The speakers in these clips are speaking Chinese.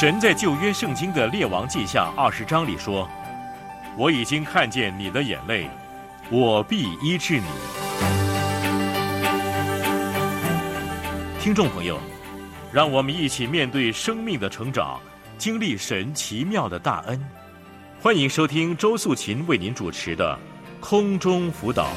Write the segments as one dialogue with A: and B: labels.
A: 神在旧约圣经的列王纪下20章里说，我已经看见你的眼泪，我必医治你。听众朋友，让我们一起面对生命的成长，经历神奇妙的大恩。欢迎收听周素琴为您主持的空中辅导。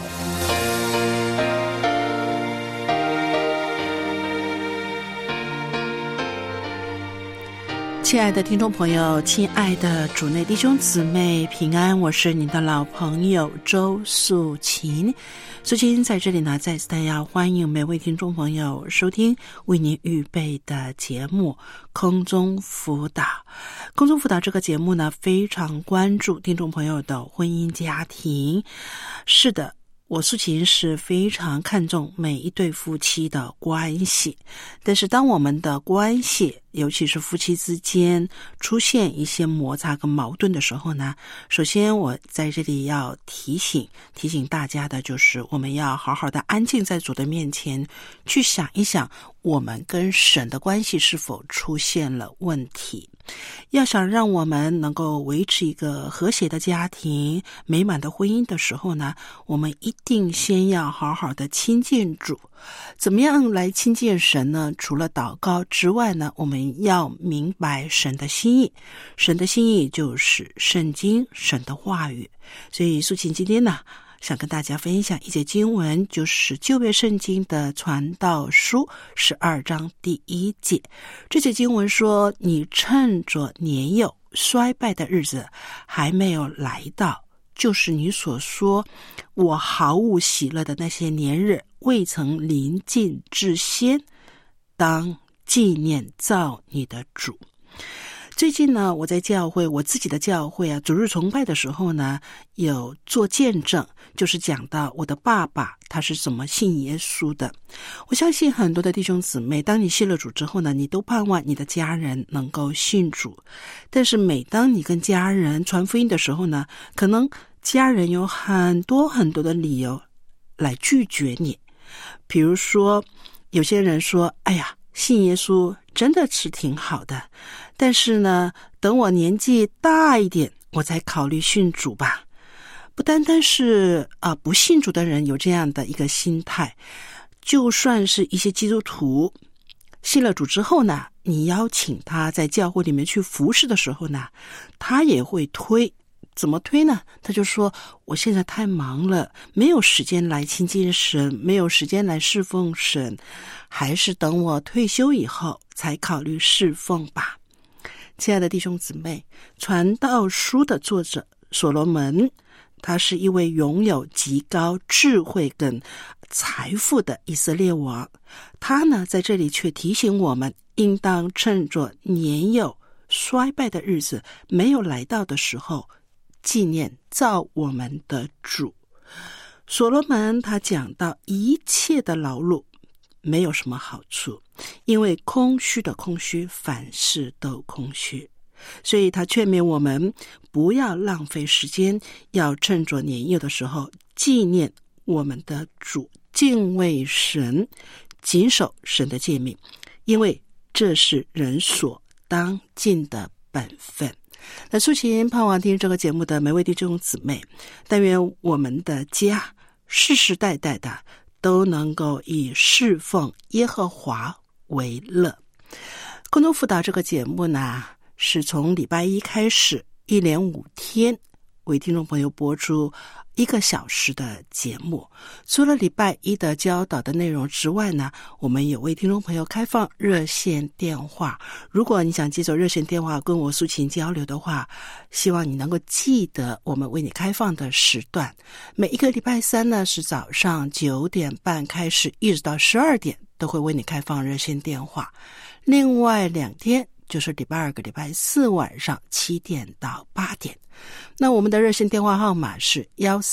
B: 亲爱的听众朋友，亲爱的主内弟兄姊妹平安，我是你的老朋友周素琴。素琴在这里呢，再次要欢迎每位听众朋友收听为您预备的节目空中辅导。空中辅导这个节目呢，非常关注听众朋友的婚姻家庭。是的，我素琴是非常看重每一对夫妻的关系，但是当我们的关系，尤其是夫妻之间出现一些摩擦跟矛盾的时候呢，首先我在这里要提醒大家的就是，我们要好好的安静在主的面前，去想一想我们跟神的关系是否出现了问题。要想让我们能够维持一个和谐的家庭、美满的婚姻的时候呢，我们一定先要好好的亲近主。怎么样来亲近神呢？除了祷告之外呢，我们要明白神的心意。神的心意就是圣经，神的话语。所以素琴今天呢，想跟大家分享一节经文，就是旧约圣经的传道书12章第1节。这节经文说，你趁着年幼衰败的日子还没有来到，就是你所说我毫无喜乐的那些年日未曾临近之先，当纪念造你的主。最近呢，我在教会，我自己的教会啊，主日崇拜的时候呢，有做见证，就是讲到我的爸爸他是怎么信耶稣的。我相信很多的弟兄姊妹，当你信了主之后呢，你都盼望你的家人能够信主，但是每当你跟家人传福音的时候呢，可能家人有很多的理由来拒绝你。比如说，有些人说，哎呀，信耶稣真的是挺好的，但是呢，等我年纪大一点，我再考虑信主吧。不单单是不信主的人有这样的一个心态，就算是一些基督徒信了主之后呢，你邀请他在教会里面去服侍的时候呢，他也会推。怎么推呢？他就说，我现在太忙了，没有时间来亲近神，没有时间来侍奉神，还是等我退休以后才考虑侍奉吧。亲爱的弟兄姊妹，传道书的作者所罗门，他是一位拥有极高智慧跟财富的以色列王。他呢，在这里却提醒我们，应当趁着年幼衰败的日子没有来到的时候，纪念造我们的主。所罗门他讲到，一切的劳碌没有什么好处，因为空虚的空虚，凡事都空虚。所以他劝勉我们不要浪费时间，要趁着年幼的时候纪念我们的主，敬畏神，谨守神的诫命，因为这是人所当尽的本分。那素琴盼望听这个节目的每位弟兄姊妹，但愿我们的家世世代代的都能够以侍奉耶和华为乐。空中辅导这个节目呢，是从礼拜一开始，一连5天为听众朋友播出1个小时的节目。除了礼拜一的教导的内容之外呢，我们有为听众朋友开放热线电话。如果你想接走热线电话跟我素琴交流的话，希望你能够记得我们为你开放的时段。每一个礼拜三呢，是早上9点半开始，一直到12点都会为你开放热线电话。另外2天就是礼拜2跟礼拜4晚上7点到8点。那我们的热线电话号码是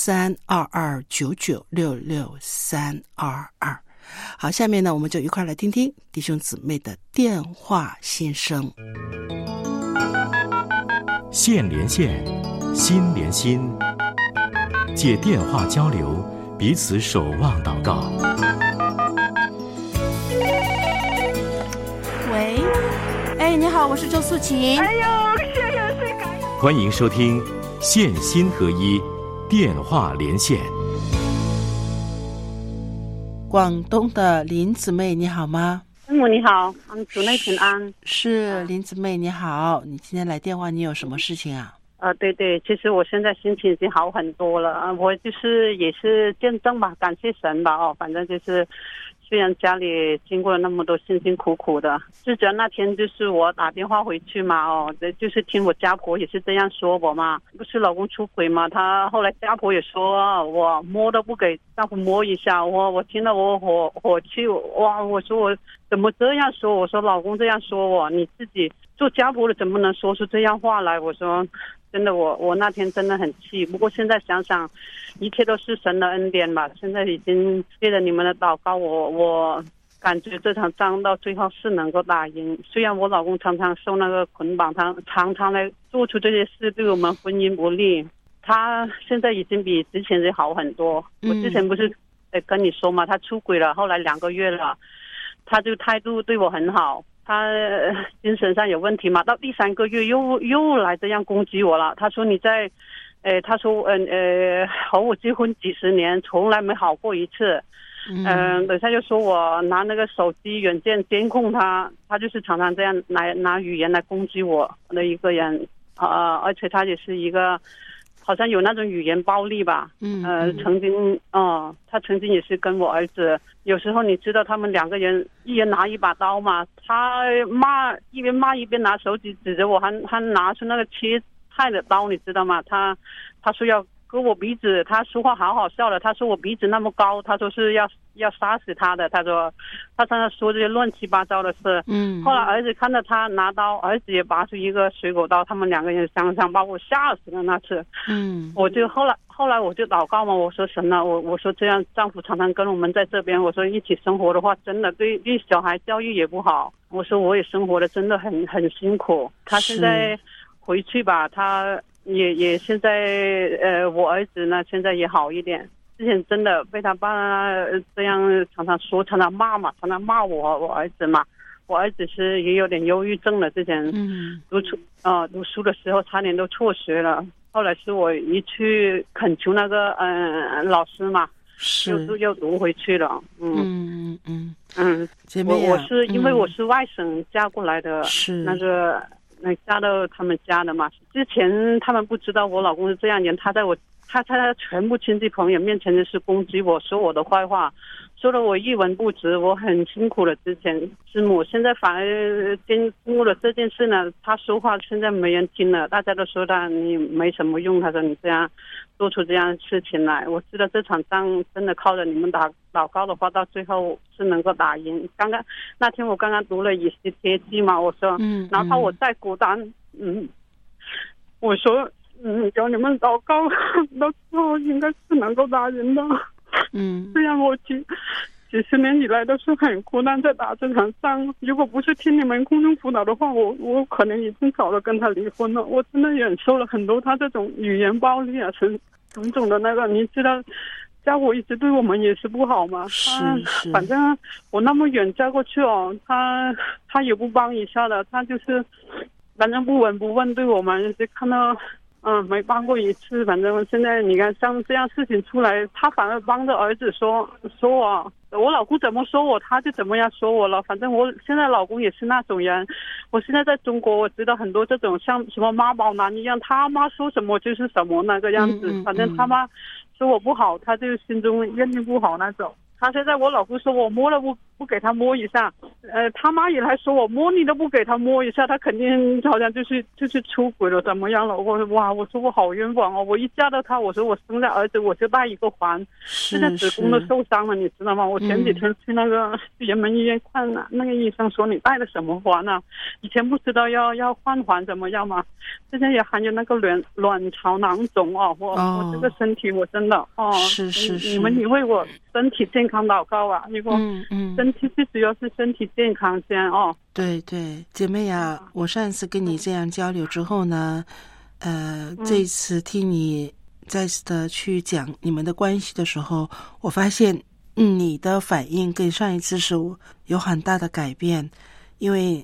B: 132299663222。好，下面呢，我们就一块来听听弟兄姊妹的电话心声。
A: 线连线，心连心，借电话交流，彼此守望祷告。
B: 喂哎，你好，我是周素琴。
C: 哎呦，谢谢感恩。
A: 欢迎收听线心合一电话连线。
B: 广东的林姊妹，你好吗？
C: 你好，主内平安。
B: 是林姊妹，你好，你今天来电话，你有什么事情啊？
C: 对，其实我现在心情已经好很多了，我就是也是见证吧，感谢神吧，反正就是虽然家里经过了那么多辛辛苦苦的，就只要那天就是我打电话回去嘛，就是听我家婆也是这样说我嘛，不是老公出轨嘛，他后来家婆也说我摸都不给丈夫摸一下，我听了我火气，哇，我说我怎么这样说，我说老公这样说我，你自己做家婆的怎么能说出这样话来，我说真的，我那天真的很气，不过现在想想，一切都是神的恩典吧。现在已经借着你们的祷告，我感觉这场仗到最后是能够打赢。虽然我老公常常受那个捆绑，他常常来做出这些事，对我们婚姻不利。他现在已经比之前也好很多。我之前不是跟你说嘛，他出轨了，后来2个月了，他就态度对我很好。他精神上有问题嘛，到第3个月又来这样攻击我了。他说你在他说和我结婚几十年从来没好过一次。等下就说我拿那个手机软件监控他就是常常这样拿语言来攻击我的一个人。而且他也是一个好像有那种语言暴力吧。曾经他曾经也是跟我儿子，有时候你知道他们2个人一人拿一把刀嘛，他一边骂一边拿手指指着我，还拿出那个切菜的刀，你知道吗？他说要割我鼻子，他说话好好笑的，他说我鼻子那么高，他说是要杀死他的，他说他常常说这些乱七八糟的事。后来儿子看到他拿刀，儿子也拔出一个水果刀，他们2个人想把我吓死了那次。我就后来我就祷告嘛，我说神啊，我说这样丈夫常常跟我们在这边，我说一起生活的话，真的对小孩教育也不好。我说我也生活的真的很辛苦。他现在回去吧，他也现在我儿子呢现在也好一点。之前真的被他爸这样常常说，常常骂我儿子嘛。我儿子是也有点忧郁症了，之前读书的时候差点都辍学了。后来是我一去恳求那个老师嘛，又读回去了。
B: 姐妹
C: 我是因为我是外省嫁过来的，
B: 是
C: 那嫁到他们家的嘛。之前他们不知道我老公是这样人，他在全部亲戚朋友面前就是攻击我，说我的坏话，说的我一文不值，我很辛苦了。之前师母，现在反而经过了这件事呢，他说话现在没人听了，大家都说他你没什么用，他说你这样做出这样的事情来。我知道这场仗真的靠着你们祷告的话，到最后是能够打赢。那天我刚刚读了以西结记嘛，我说哪怕我再孤单，我说叫你们祷告，到最后应该是能够打赢的。虽然我几十年以来都是很孤单在打这场仗，如果不是听你们空中辅导的话，我可能已经早就跟他离婚了。我真的忍受了很多他这种语言暴力啊，种种的那个，你知道家伙一直对我们也是不好嘛。反正我那么远嫁过去他也不帮一下的，他就是反正不闻不问，对我们就看到没帮过一次。反正现在你看像这样事情出来，他反而帮着儿子说我老公怎么说我，他就怎么样说我了。反正我现在老公也是那种人。我现在在中国，我知道很多这种像什么妈宝男一样，他妈说什么就是什么那个样子。反正他妈说我不好，他就心中认定不好那种。他现在我老公说我摸了不给他摸一下，他妈也来说我摸你都不给他摸一下，他肯定好像就是出轨了怎么样了。我说我好冤枉哦！我一嫁到他，我说我生下儿子我就带一个环，现在子宫都受伤了，你知道吗？我前几天去那个人民医院看了，那个医生说你带的什么环啊？以前不知道要换环怎么样吗？现在也含有那个卵巢囊肿哦。我这个身体我真的你们也为我身体健康祷告啊！如果身体最主要是身体健康先哦。
B: 对，姐妹啊，我上次跟你这样交流之后呢，这一次听你再次的去讲你们的关系的时候，我发现你的反应跟上一次是有很大的改变，因为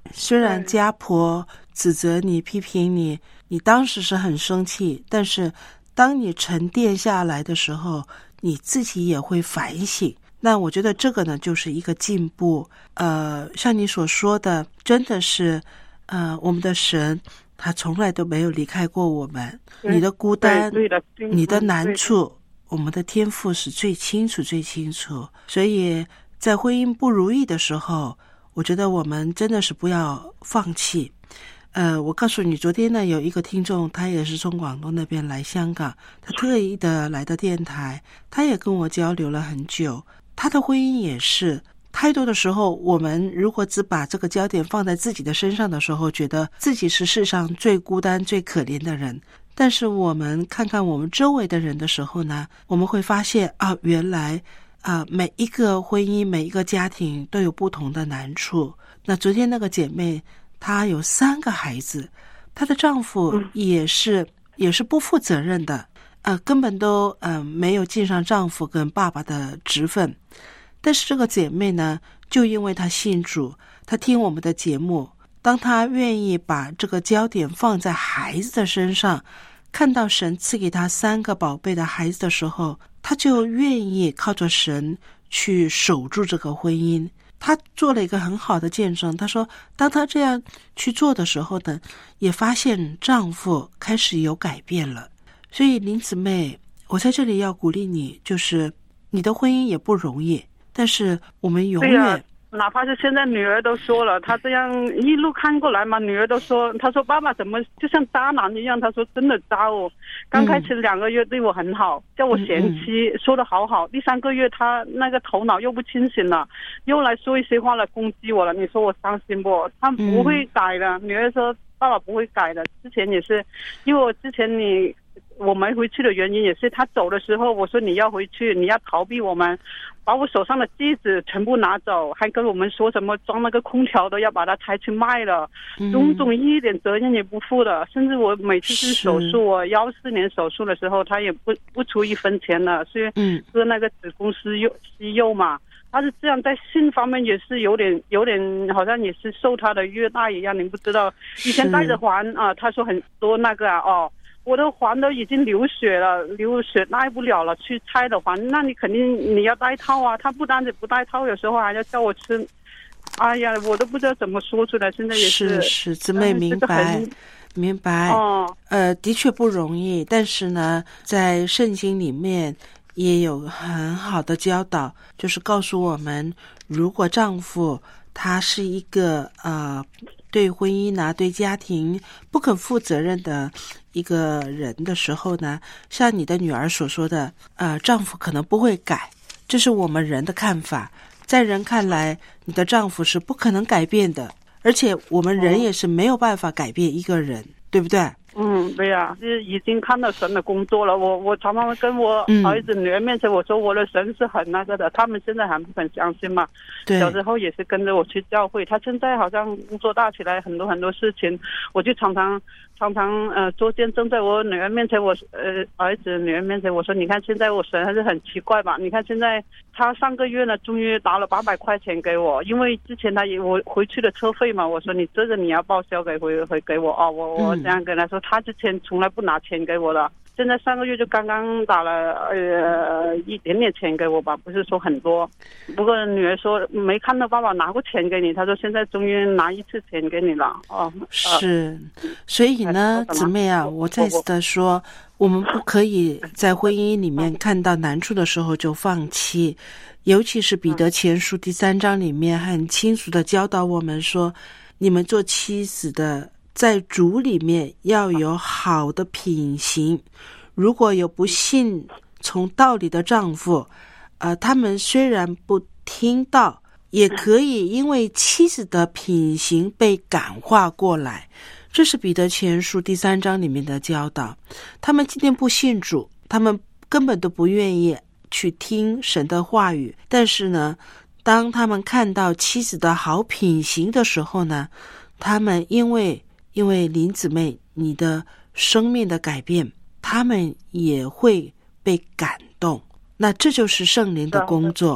B: 虽然家婆指责你、批评你，你当时是很生气，但是当你沉淀下来的时候，你自己也会反省。那我觉得这个呢，就是一个进步。像你所说的，真的是，我们的神他从来都没有离开过我们。你的孤单，你的难处，我们的天父是最清楚、最清楚。所以在婚姻不如意的时候，我觉得我们真的是不要放弃。我告诉你，昨天呢有一个听众，他也是从广东那边来香港，他特意的来到电台，他也跟我交流了很久。他的婚姻也是，太多的时候我们如果只把这个焦点放在自己的身上的时候，觉得自己是世上最孤单最可怜的人，但是我们看看我们周围的人的时候呢，我们会发现原来每一个婚姻每一个家庭都有不同的难处。那昨天那个姐妹她有3个孩子，她的丈夫也是不负责任的，根本都没有尽上丈夫跟爸爸的职分。但是这个姐妹呢，就因为她信主，她听我们的节目，当她愿意把这个焦点放在孩子的身上，看到神赐给她3个宝贝的孩子的时候，她就愿意靠着神去守住这个婚姻。她做了一个很好的见证，她说当她这样去做的时候呢，也发现丈夫开始有改变了。所以林姊妹，我在这里要鼓励你，就是你的婚姻也不容易，但是我们永远
C: 哪怕是现在女儿都说了，她这样一路看过来嘛，女儿都说，她说爸爸怎么就像渣男一样，她说真的渣我，刚开始2个月对我很好，叫我贤妻，说的好好，第3个月她那个头脑又不清醒了，又来说一些话来攻击我了，你说我伤心不？她不会改的，女儿说爸爸不会改的，之前也是，因为我之前我没回去的原因也是他走的时候我说你要回去，你要逃避我们，把我手上的戒指全部拿走，还跟我们说什么装那个空调都要把它拆去卖了，种种一点责任也不负的。甚至我每次去手术，我14年手术的时候他也不出1分钱了，所以割那个子宫息肉嘛，他是这样，在性方面也是有点好像也是受他的虐待一样，你不知道以前戴着环他说很多那个我的环都已经流血了，流血戴不了了，去拆的环，那你肯定你要戴套啊。他不单止不戴套，有时候还要叫我吃，哎呀，我都不知道怎么说出来。现在也
B: 是姊妹明白的确不容易，但是呢，在圣经里面也有很好的教导，就是告诉我们，如果丈夫他是一个对婚姻对家庭不肯负责任的一个人的时候呢，像你的女儿所说的丈夫可能不会改，这是我们人的看法。在人看来，你的丈夫是不可能改变的，而且我们人也是没有办法改变一个人，对不对？
C: 对呀，就是已经看到神的工作了。我常常跟我儿子女儿面前我说我的神是很那个的，他们现在还不肯相信嘛。对，小时候也是跟着我去教会，他现在好像工作大起来，很多事情，我就常常做见证，在我女儿面前，我儿子女儿面前，我说你看现在我神还是很奇怪吧？你看现在他上个月呢，终于拿了800块钱给我，因为之前我回去的车费嘛，我说你这个你要报销给给我我这样跟他说，他之前从来不拿钱给我的。现在上个月就刚刚打了一点点钱给我吧，不是说很多。不过女儿说没看到爸爸拿过钱给你，她说现在终于拿1次钱给你了。
B: 是，所以呢，姊妹我再次的说，我们不可以在婚姻里面看到难处的时候就放弃，尤其是彼得前书第3章里面很清楚的教导我们说，你们做妻子的在主里面要有好的品行，如果有不信从道理的丈夫，他们虽然不听道，也可以因为妻子的品行被感化过来。这是彼得前书第3章里面的教导。他们今天不信主，他们根本都不愿意去听神的话语，但是呢，当他们看到妻子的好品行的时候呢，他们因为林姊妹你的生命的改变，他们也会被感动。那这就是圣灵的工作。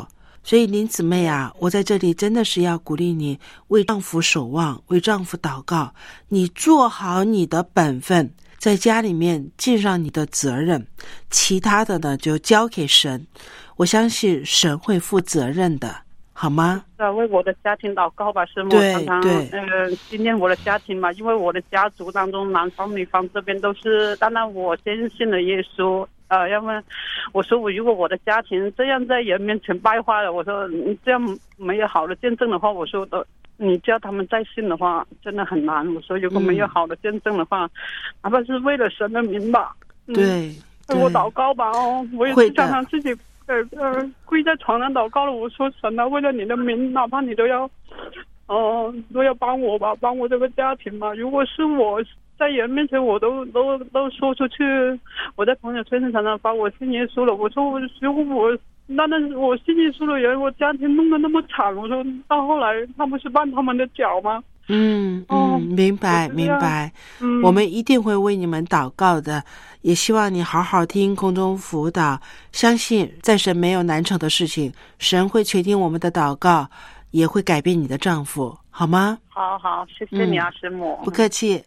B: 所以林姊妹啊，我在这里真的是要鼓励你为丈夫守望，为丈夫祷告，你做好你的本分，在家里面尽上你的责任，其他的呢就交给神，我相信神会负责任的，好吗？
C: 为我的家庭祷告吧，师母。
B: 对
C: 常常今天我的家庭嘛，因为我的家族当中男方女方这边都是，当然我先信了耶稣。要么我说如果我的家庭这样在人面前败坏了，我说这样没有好的见证的话，我说你叫他们再信的话真的很难。我说如果没有好的见证的话，哪怕是为了神的名吧，
B: 对，
C: 我祷告吧我也是常常自己跪在床上祷告了。我说神啊，为了你的名，哪怕你都要帮我吧，帮我这个家庭吧。如果是我在人面前我都说出去，我在朋友圈常常发我信耶稣了。我说如果但是我信耶稣的人，我家庭弄得那么惨，我说到后来他不是绊他们的脚吗？
B: 明白。我们一定会为你们祷告的，也希望你好好听空中辅导，相信在神没有难成的事情，神会垂听我们的祷告，也会改变你的丈夫，好吗？
C: 好，谢谢你啊，师母。
B: 不客气。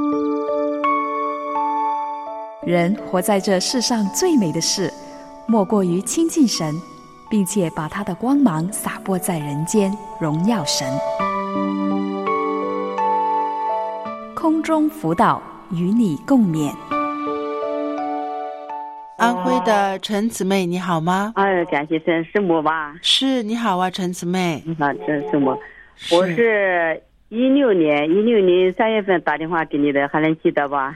D: 人活在这世上最美的事，莫过于亲近神，并且把他的光芒洒播在人间，荣耀神。空中辅导，与你共勉。
B: 安徽的陈姊妹你好吗？
E: 感谢神，师母吧？
B: 是，你好啊，陈姊妹。
E: 你好，这师母。我是16年3月份打电话给你的，还能记得吧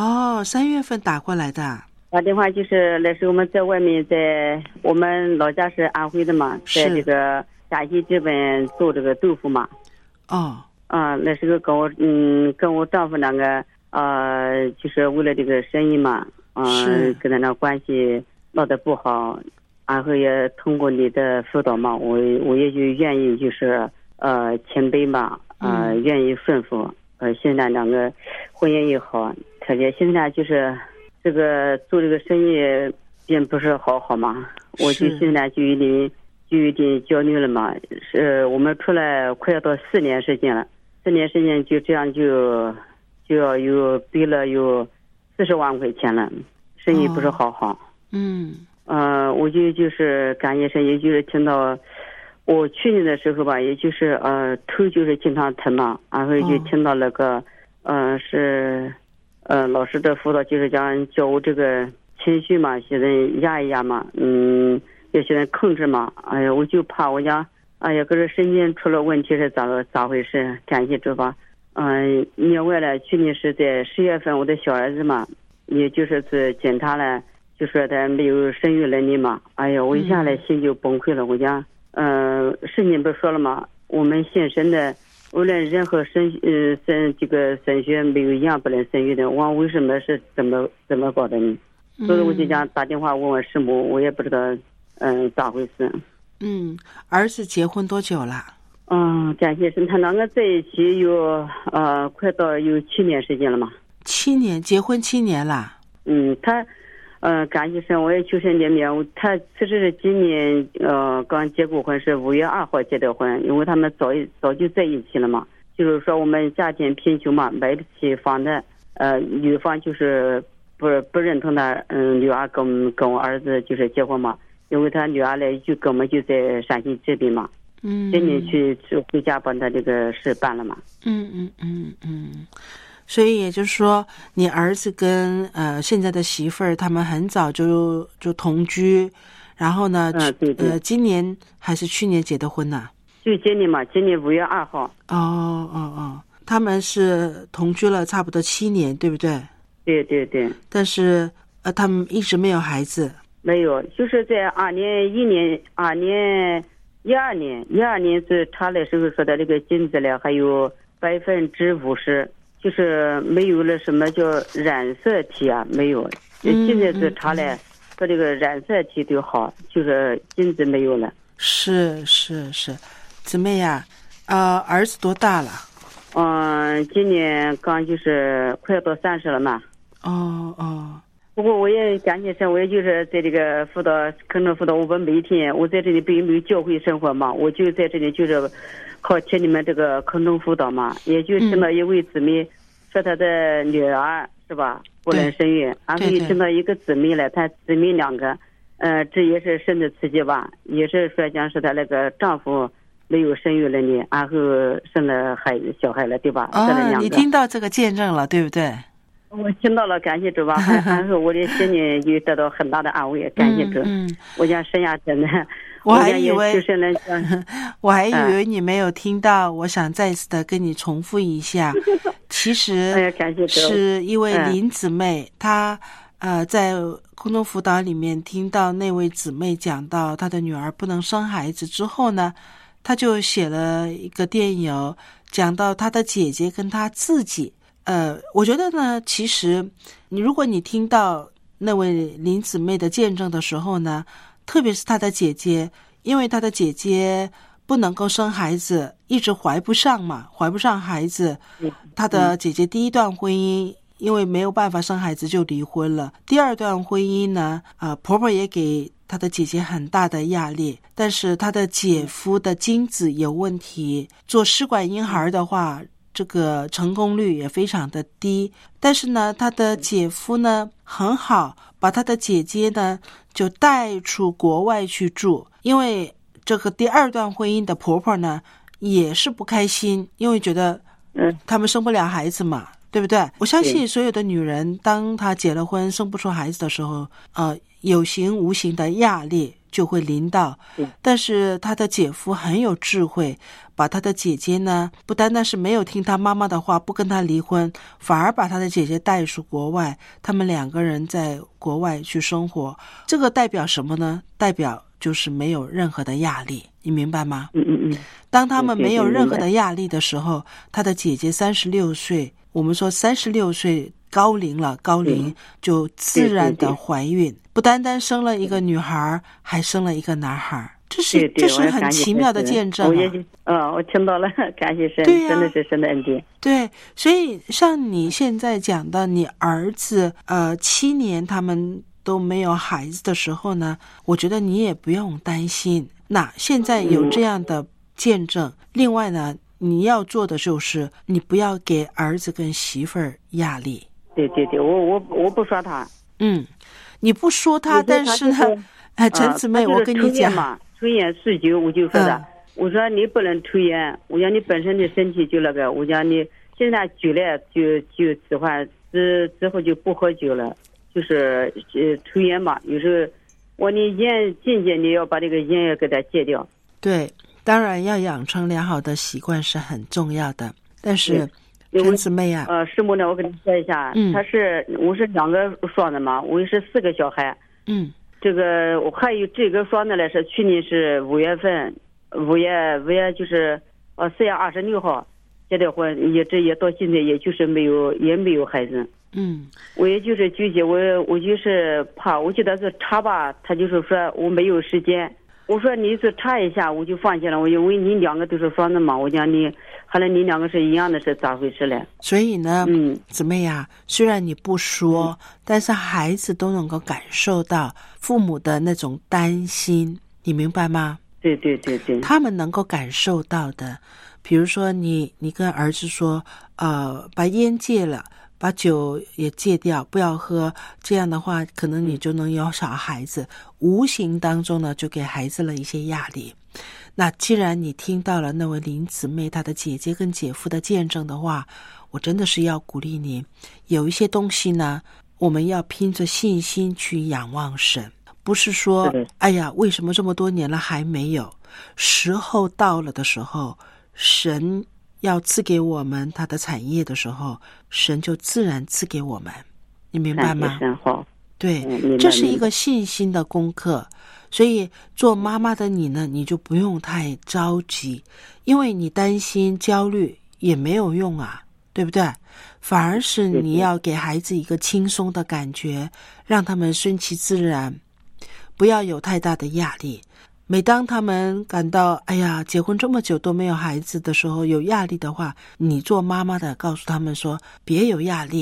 B: ？3月份打过来的。
E: 打电话就是那时候我们在外面，在我们老家是安徽的嘛，在这个陕西这边做这个豆腐嘛。那时候跟我丈夫两个就是为了这个生意嘛，跟他那关系闹得不好，然后也通过你的辅导嘛，我也就愿意就是谦卑嘛，愿意顺服。现在两个婚姻也好，特别现在就是这个做这个生意并不是好嘛，我就现在就有点焦虑了嘛。我们出来快要到4年时间了，4年时间就这样就要有背了有40万块钱了，生意不是好。我就是感觉神，也就是听到我去年的时候吧，也就是头就是经常疼嘛，然后就听到那个是老师的辅导，就是讲叫我这个情绪嘛，现在压一压嘛，也现在控制嘛。我就怕我讲，可是神经出了问题是咋回事？感谢主吧。另外呢，去年是在10月份，我的小儿子嘛，也就是检查了，就说他没有生育能力嘛。我一下来心就崩溃了。我讲，圣经不是说了嘛，我们信神的，无论任何这个神学没有一样不能生育的，我为什么是怎么搞的呢？所以我就讲打电话问我师母，我也不知道咋回事。
B: 儿子结婚多久了？
E: 感谢神，他两个在一起有快到有7年时间了嘛。
B: 7年，结婚7年了。
E: 他感谢神，我也求神怜悯。他其实是今年刚结过婚，是5月2号结的婚，因为他们早就在一起了嘛。就是说我们家庭贫穷嘛，买不起房的，女方就是不认同他女儿跟我儿子就是结婚嘛，因为他女儿呢就跟我们就在陕西这边嘛。今年去回家把他这个事办了嘛。
B: 所以也就是说，你儿子跟现在的媳妇儿他们很早就同居，然后呢，
E: 对
B: 今年还是去年结的婚呢？
E: 就今年嘛，今年5月2号。
B: 他们是同居了差不多7年，对不对？
E: 对。
B: 但是他们一直没有孩子。
E: 没有，就是在2012年是查的时候说的这个精子了，还有50%，就是没有了什么叫染色体啊，没有。现在是查了，说这个染色体就好，就是精子没有了。
B: 是，姊妹呀，儿子多大了？
E: 今年刚就是快要到30了嘛。 不过我也感谢神，我也就是在这个辅导课程辅导，我每天我在这里并没有教会生活嘛，我就在这里就是靠听你们这个课程辅导嘛，也就听到一位姊妹说她的女儿是吧不能生育，然后又听到一个姊妹来，她姊妹2个，这也是神的刺激吧，也是说讲是她那个丈夫没有生育能力，然后生了小孩了，对吧？生了2个。
B: 你听到这个见证了，对不对？
E: 我听到了，感谢主吧，然后我的心里就得到很大的安慰，感谢主。我想神呀，真的，
B: 我还以为你没有听到，我想再次的跟你重复一下，其实是一位林姊妹，她在空中辅导里面听到那位姊妹讲到她的女儿不能生孩子之后呢，她就写了一个电邮，讲到她的姐姐跟她自己。我觉得呢，其实如果你听到那位林姊妹的见证的时候呢，特别是她的姐姐，因为她的姐姐不能够生孩子，一直怀不上孩子，她的姐姐第一段婚姻因为没有办法生孩子就离婚了，第2段婚姻呢，婆婆也给她的姐姐很大的压力，但是她的姐夫的精子有问题，做试管婴孩的话这个成功率也非常的低，但是呢他的姐夫呢很好，把他的姐姐呢就带出国外去住，因为这个第2段婚姻的婆婆呢也是不开心，因为觉得他们生不了孩子嘛，对不对？我相信所有的女人当她结了婚生不出孩子的时候，有形无形的压力就会临到，但是他的姐夫很有智慧，把他的姐姐呢不单单是没有听他妈妈的话不跟他离婚，反而把他的姐姐带出国外，他们2个人在国外去生活。这个代表什么呢？代表就是没有任何的压力，你明白吗？当他们没有任何的压力的时候，他的姐姐36岁，我们说36岁高龄就自然的怀孕，不单单生了一个女孩，还生了一个男孩，这是很奇妙的见证
E: 我听到了，感谢神，真的是神的恩典。
B: 对，所以像你现在讲的，你儿子7年他们都没有孩子的时候呢，我觉得你也不用担心。那现在有这样的见证，另外呢，你要做的就是你不要给儿子跟媳妇儿压力。
E: 对，我不说他。
B: 你不说他，但是呢，陈姊妹，我跟你讲，
E: 抽烟酗酒，我就说的，我说你不能抽烟，我讲你本身的身体就那个，我讲你现在酒了就此话之后就不喝酒了，就是抽烟嘛，有时候你烟禁戒，你要把这个烟也给它戒掉。
B: 对，当然要养成良好的习惯是很重要的，但是陈姊妹啊，
E: 师母呢，我跟你说一下，我是2个双的嘛，我是4个小孩。这个我还有这个双的呢，是去年是5月份，5月就是4月26号结的婚，也到现在也就是没有孩子。我也就是纠结，我就是怕，我觉得是查吧，他就是说我没有时间。我说你是查一下，我就放弃了。我因为你2个都是双的嘛，我讲你，后来你2个是一样的，是咋回事嘞？
B: 所以呢，姊妹呀，虽然你不说，但是孩子都能够感受到父母的那种担心，你明白吗？
E: 对，
B: 他们能够感受到的。比如说你跟儿子说，把烟戒了，把酒也戒掉，不要喝，这样的话可能你就能有小孩子，无形当中呢就给孩子了一些压力。那既然你听到了那位林姊妹她的姐姐跟姐夫的见证的话，我真的是要鼓励你，有一些东西呢我们要凭着信心去仰望神，不是说哎呀为什么这么多年了还没有，时候到了的时候，神要赐给我们他的产业的时候，神就自然赐给我们，你明白吗？对，这是一个信心的功课。所以做妈妈的你呢，你就不用太着急，因为你担心焦虑也没有用啊，对不对？反而是你要给孩子一个轻松的感觉，让他们顺其自然，不要有太大的压力。每当他们感到哎呀结婚这么久都没有孩子的时候有压力的话，你做妈妈的告诉他们说别有压力，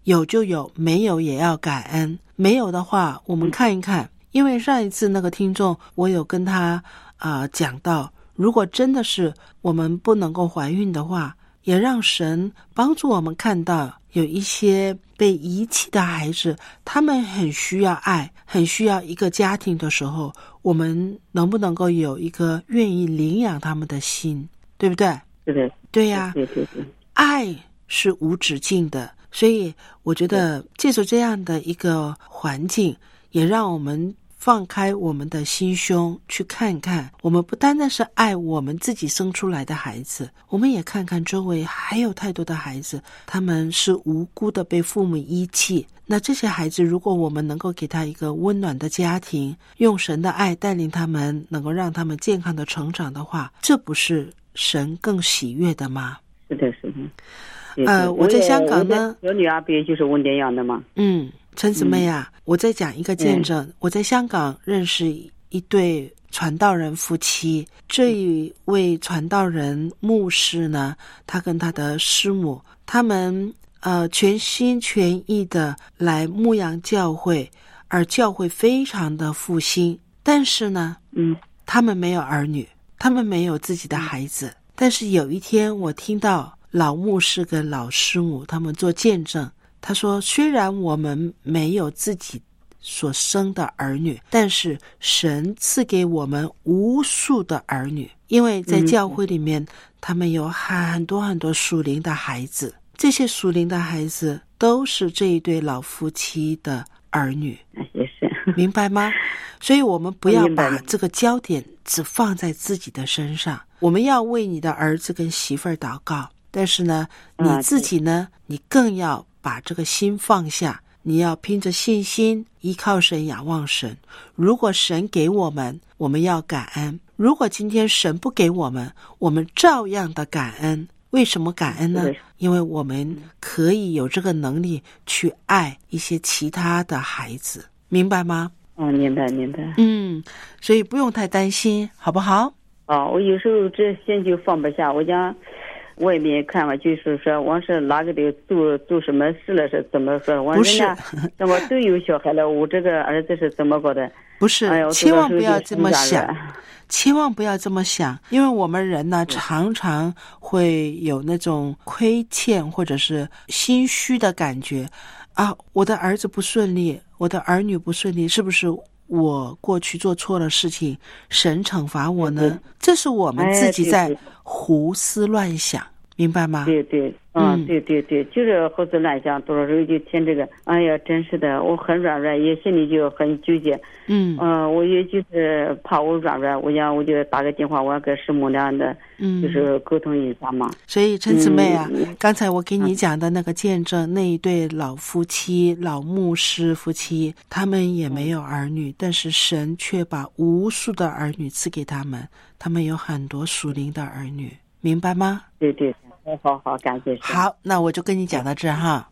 B: 有就有，没有也要感恩。没有的话，我们看一看，因为上一次那个听众，我有跟他讲到，如果真的是我们不能够怀孕的话，也让神帮助我们看到有一些被遗弃的孩子，他们很需要爱，很需要一个家庭的时候，我们能不能够有一个愿意领养他们的心，对不对？
E: 对
B: 对呀，
E: 对，
B: 爱是无止境的，所以我觉得借助这样的一个环境，也让我们放开我们的心胸去看看，我们不单单是爱我们自己生出来的孩子，我们也看看周围还有太多的孩子，他们是无辜的被父母遗弃。那这些孩子，如果我们能够给他一个温暖的家庭，用神的爱带领他们，能够让他们健康的成长的话，这不是神更喜悦的吗？
E: 是的。
B: 我在香港呢，
E: 我女儿不也就是我领养的吗？
B: 陈姊妹啊，我再讲一个见证。我在香港认识一对传道人夫妻，这一位传道人牧师呢，他跟他的师母，他们全心全意的来牧养教会，而教会非常的复兴。但是呢，他们没有儿女，他们没有自己的孩子。但是有一天，我听到老牧师跟老师母他们做见证，他说，虽然我们没有自己所生的儿女，但是神赐给我们无数的儿女，因为在教会里面，他们有很多很多属灵的孩子，这些属灵的孩子都是这一对老夫妻的儿女，
E: 也是，
B: 明白吗？所以我们不要把这个焦点只放在自己的身上，我们要为你的儿子跟媳妇儿祷告，但是呢，你自己呢，你更要把这个心放下，你要凭着信心依靠神，仰望神。如果神给我们，我们要感恩；如果今天神不给我们，我们照样的感恩。为什么感恩呢？因为我们可以有这个能力去爱一些其他的孩子，明白吗？
E: 明白。
B: 所以不用太担心，好不好？
E: 我有时候这心就放不下，我讲外面看嘛，就是说我是哪个的做什么事了，是怎么说？我人家那么都有小孩了，我这个儿子是怎么搞的？
B: 不是，千万不要这么想，千万不要这么想，因为我们人呢，常常会有那种亏欠或者是心虚的感觉啊，我的儿子不顺利，我的儿女不顺利，是不是我过去做错了事情，神惩罚我呢？这是我们自己在胡思乱想，明白吗？
E: 对，就是胡思乱想，多少时候就听这个，哎呀，真是的，我很软弱，也心里就很纠结。我也就是怕我软弱，我就打个电话，我要跟师母那样的，就是沟通一下嘛。
B: 所以陈姊妹啊，刚才我给你讲的那个见证，那一对老夫妻、老牧师夫妻，他们也没有儿女，但是神却把无数的儿女赐给他们，他们有很多属灵的儿女，明白吗？
E: 对，好，感谢。
B: 好，那我就跟你讲到这哈。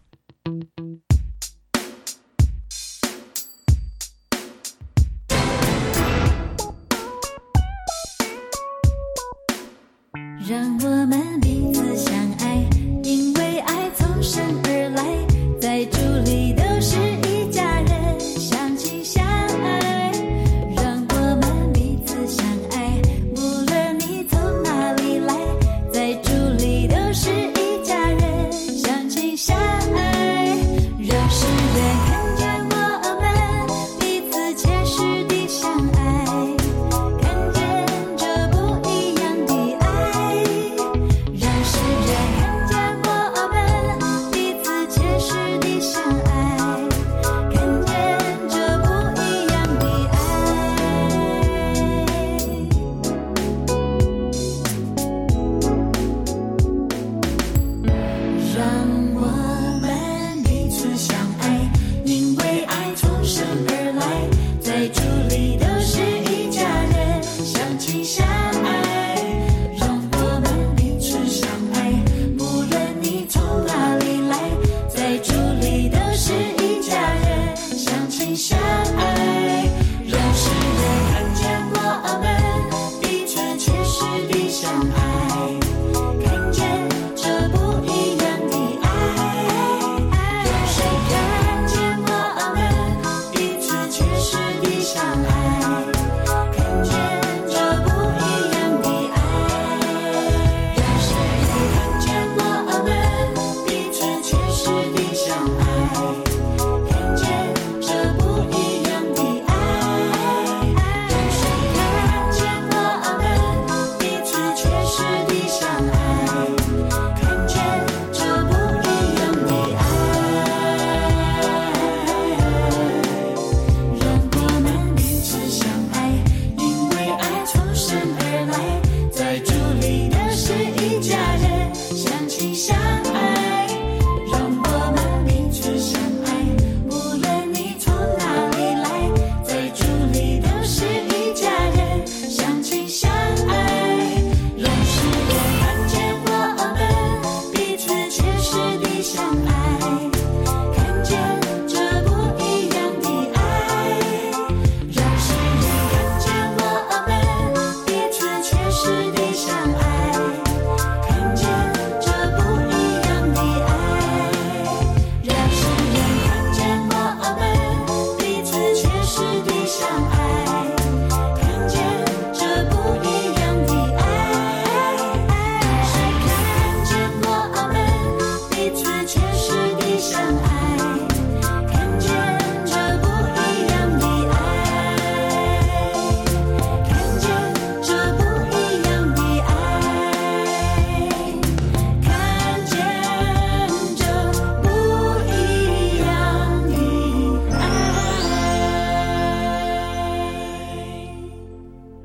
F: 让我们彼此相爱，因为爱从神而来，在主里都是一家人，相亲相爱。让我们彼此相爱，无论你从哪里来，在主里都是一家人，相亲相爱。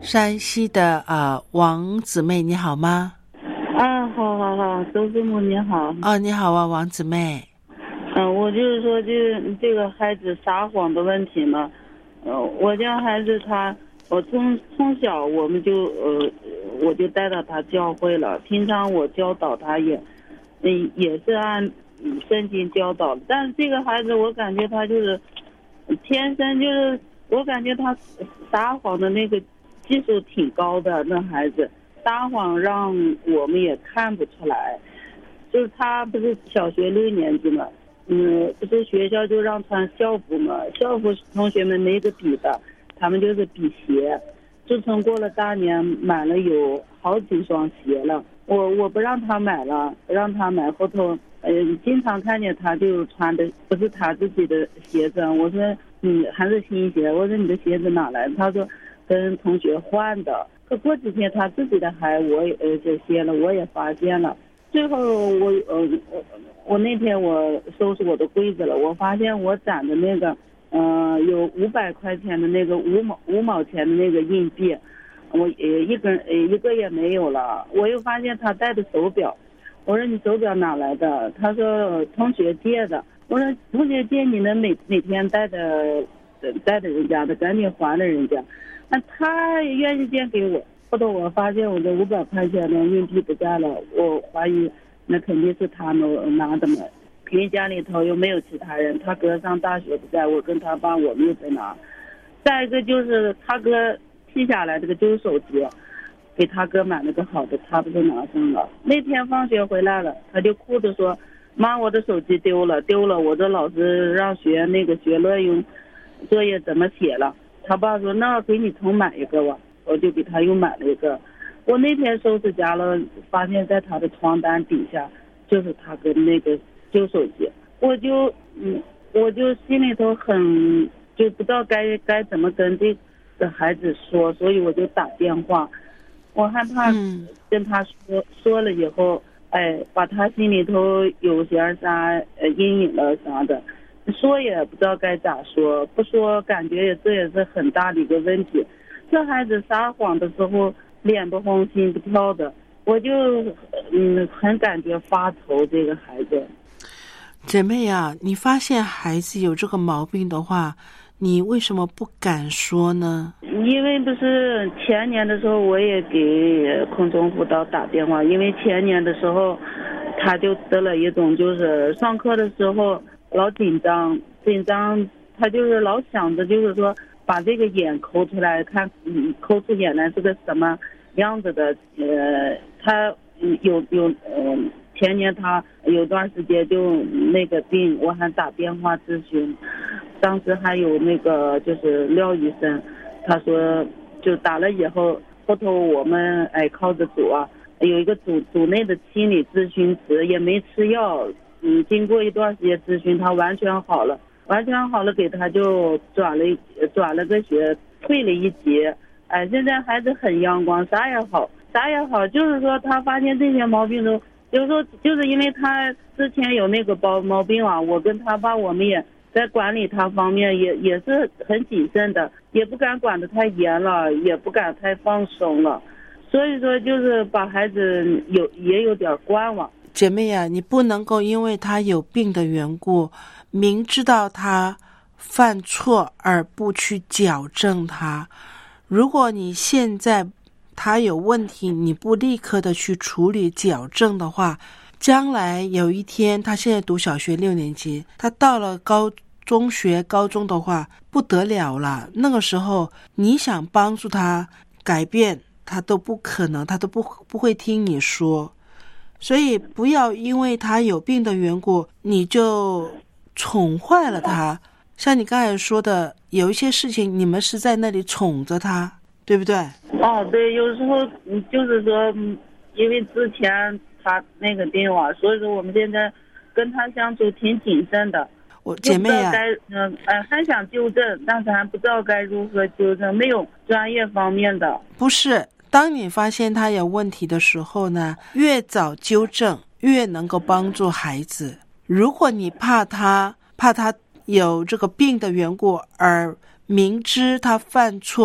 B: 山西的王姊妹，你好吗？
G: 好，周师母你好。
B: 你好啊，王姊妹。
G: 我就是说，这个孩子撒谎的问题嘛。我家孩子我从小我们我就带到他教会了，平常我教导他也是按圣经教导的。但是这个孩子，我感觉他就是天生我感觉他撒谎的那个技术挺高的，那孩子撒谎让我们也看不出来。就是他不是小学6年级嘛，不是学校就让穿校服嘛，校服同学们没个比的，他们就是比鞋。自从过了大年，买了有好几双鞋了，我不让他买了，不让他买，后头经常看见他就穿的不是他自己的鞋子。我说还是新鞋，我说你的鞋子哪来的？他说跟同学换的。可过几天他自己的鞋这些了，我也发现了。最后我那天我收拾我的柜子了，我发现我攒的那个有500块钱的那个5毛钱的那个硬币，我一个也没有了。我又发现他戴的手表，我说你手表哪来的？他说同学借的。我说同学借你能每天带的人家的，赶紧还了人家。那他也愿意借给我。后头我发现我的500块钱的硬币不在了，我怀疑那肯定是他们拿的嘛。因为家里头又没有其他人，他哥上大学不在，我跟他爸我们也在拿。再一个就是他哥踢下来这个旧手机，给他哥买了个好的，他不是拿上了。那天放学回来了，他就哭着说，妈，我的手机丢了，我的老师让学乐用作业怎么写了。他爸说那给你重买一个吧，我就给他又买了一个。我那天收拾家了，发现在他的床单底下就是他跟那个旧手机。我就心里头就不知道该怎么跟这个孩子说，所以我就打电话。我害怕跟他说了以后，把他心里头有些啥阴影了啥的，说也不知道该咋说，不说感觉这也是很大的一个问题。这孩子撒谎的时候脸不红心不跳的，我就很感觉发愁这个孩子。
B: 姐妹啊，你发现孩子有这个毛病的话，你为什么不敢说呢？
G: 因为不是前年的时候我也给空中辅导打电话，因为前年的时候他就得了一种就是上课的时候老紧张，他就是老想着就是说把这个眼抠出来看，抠出眼来是个什么样子的。他前年他有段时间就那个病，我还打电话咨询，当时还有那个就是廖医生，他说就打了以后，后头我们靠着组啊，有一个组内的心理咨询师也没吃药，经过一段时间咨询，他完全好了，给他就转了个学，退了一级。现在孩子很阳光，啥也好，就是说他发现这些毛病都，就是说就是因为他之前有那个毛病啊，我跟他爸我们也在管理他方面也是很谨慎的，也不敢管得太严了，也不敢太放松了，所以说就是把孩子也有点观望。
B: 姐妹啊，你不能够因为他有病的缘故，明知道他犯错而不去矫正他。如果你现在他有问题，你不立刻的去处理矫正的话，将来有一天，他现在读小学6年级，他到了高中的话不得了了，那个时候你想帮助他改变，他都不可能，他都不会听你说。所以不要因为他有病的缘故，你就宠坏了他。像你刚才说的，有一些事情你们是在那里宠着他，对不对？
G: 对，有时候就是说，因为之前他那个病啊，所以说我们现在跟他相处挺谨慎的。
B: 我姐妹啊，
G: 还想纠正，但是还不知道该如何纠正，没有专业方面的。
B: 不是，当你发现他有问题的时候呢，越早纠正越能够帮助孩子。如果你怕他有这个病的缘故而明知他犯错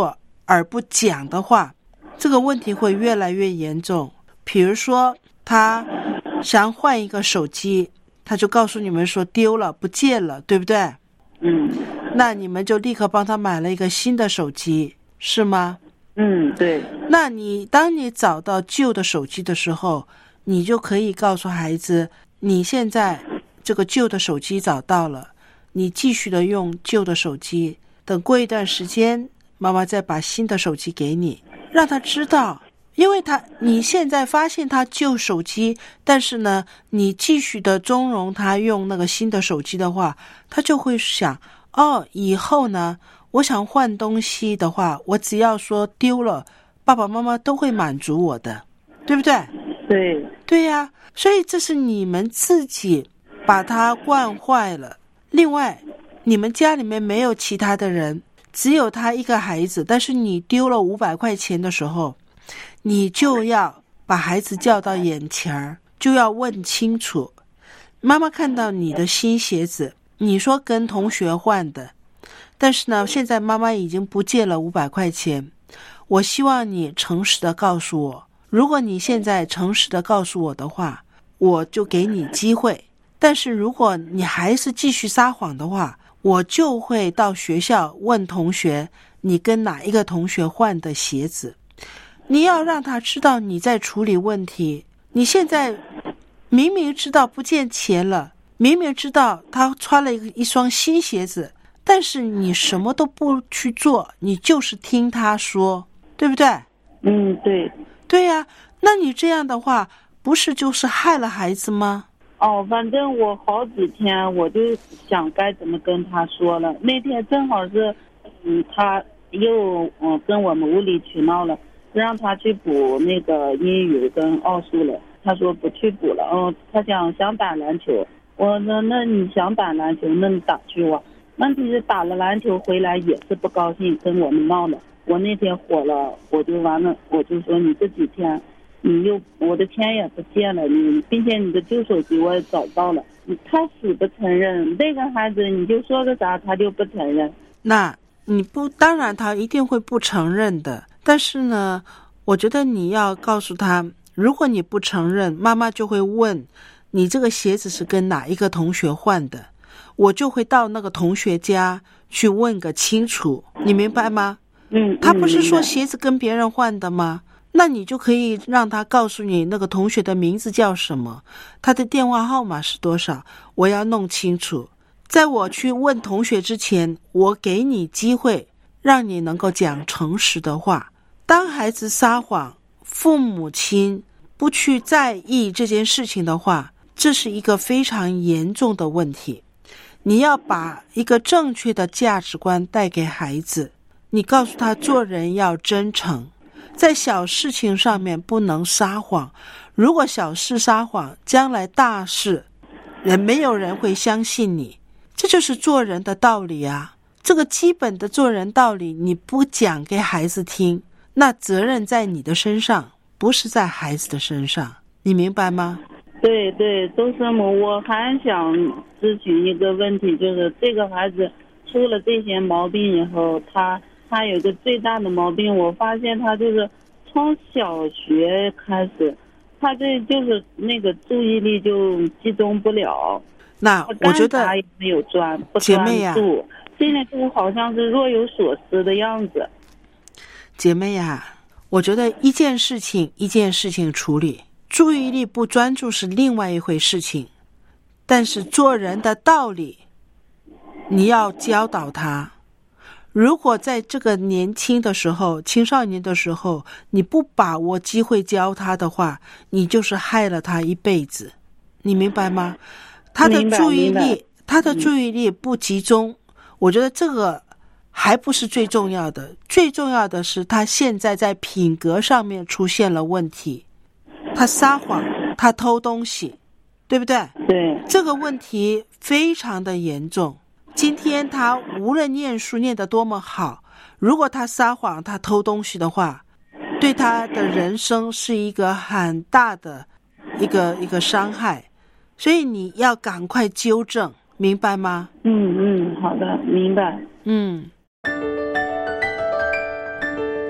B: 而不讲的话，这个问题会越来越严重。比如说他想换一个手机，他就告诉你们说丢了不见了，对不对？那你们就立刻帮他买了一个新的手机，是吗？
G: 对。
B: 那当你找到旧的手机的时候，你就可以告诉孩子，你现在这个旧的手机找到了，你继续的用旧的手机，等过一段时间妈妈再把新的手机给你，让他知道。因为你现在发现他旧手机，但是呢你继续的纵容他用那个新的手机的话，他就会想，以后呢我想换东西的话，我只要说丢了，爸爸妈妈都会满足我的，对不对？对呀，所以这是你们自己把他惯坏了。另外你们家里面没有其他的人，只有他一个孩子，但是你丢了500块钱的时候，你就要把孩子叫到眼前，就要问清楚。妈妈看到你的新鞋子，你说跟同学换的，但是呢现在妈妈已经不借了500块钱，我希望你诚实的告诉我，如果你现在诚实的告诉我的话，我就给你机会，但是如果你还是继续撒谎的话，我就会到学校问同学你跟哪一个同学换的鞋子。你要让他知道你在处理问题。你现在明明知道不见钱了，明明知道他穿了一双新鞋子，但是你什么都不去做，你就是听他说，对不对？对呀，那你这样的话不是就是害了孩子吗？
G: 反正我好几天我就想该怎么跟他说了。那天正好是他又跟我们无理取闹了，让他去补那个英语跟奥数了，他说不去补了。他想打篮球，我说那你想打篮球，那你打去吧。问题是打了篮球回来也是不高兴，跟我们闹了。我那天火了，我就说你这几天我的钱也不见了，并且你的旧手机我也找到了，他死不承认。那个孩子你就说个啥他就不承认。
B: 那当然他一定会不承认的，但是呢我觉得你要告诉他，如果你不承认，妈妈就会问你这个鞋子是跟哪一个同学换的，我就会到那个同学家去问个清楚，你明白吗？他不是说鞋子跟别人换的吗？那你就可以让他告诉你那个同学的名字叫什么，他的电话号码是多少，我要弄清楚。在我去问同学之前，我给你机会让你能够讲诚实的话。当孩子撒谎，父母亲不去在意这件事情的话，这是一个非常严重的问题。你要把一个正确的价值观带给孩子，你告诉他做人要真诚，在小事情上面不能撒谎。如果小事撒谎，将来大事没有人会相信你。这就是做人的道理啊，这个基本的做人道理你不讲给孩子听，那责任在你的身上，不是在孩子的身上，你明白吗？
G: 对，周师母，我还想咨询一个问题，就是这个孩子出了这些毛病以后，他有一个最大的毛病，我发现他就是从小学开始，他这就是那个注意力就集中不了。
B: 那我觉得
G: 他也没有专
B: 姐妹呀，
G: 现在就好像是若有所思的样子。
B: 姐妹呀，我觉得一件事情一件事情处理，注意力不专注是另外一回事情，但是做人的道理你要教导他。如果在这个年轻的时候，青少年的时候，你不把握机会教他的话，你就是害了他一辈子，你明白吗？他的注意力不集中，我觉得这个还不是最重要的，最重要的是他现在在品格上面出现了问题，他撒谎，他偷东西，对不对？
G: 对，
B: 这个问题非常的严重。今天他无论念书念得多么好，如果他撒谎，他偷东西的话，对他的人生是一个很大的一个伤害，所以你要赶快纠正，明白吗？
G: 好的，明白。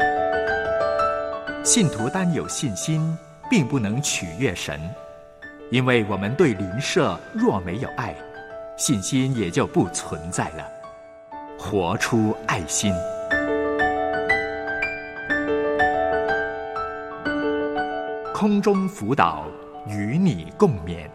H: 信徒单有信心，并不能取悦神，因为我们对邻舍若没有爱，信心也就不存在了。活出爱心。空中辅导，与你共勉。